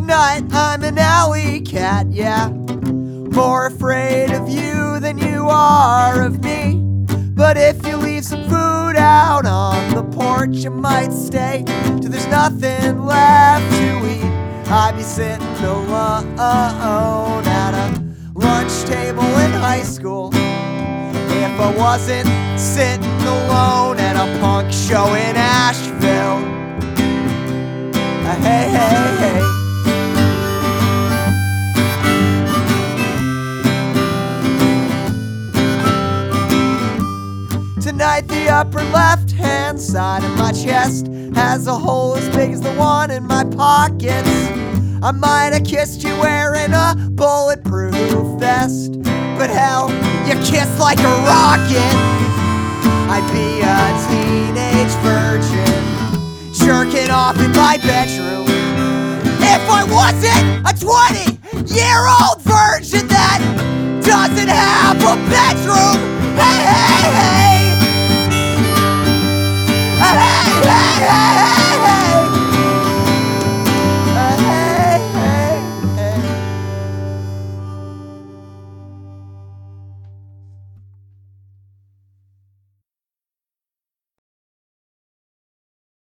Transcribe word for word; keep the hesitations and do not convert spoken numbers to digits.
Tonight I'm an alley cat, yeah. More afraid of you than you are of me. But if you leave some food out on the porch, I might stay till there's nothing left to eat. I'd be sitting alone at a lunch table in high school if I wasn't sitting alone at a punk show in Asheville. Uh, hey, hey, hey. Tonight the upper left-hand side of my chest has a hole as big as the one in my pockets. I might have kissed you wearing a bulletproof vest, but hell, you kissed like a rocket. I'd be a teenage virgin jerking off in my bedroom if I wasn't a twenty-year-old virgin that doesn't have a bedroom.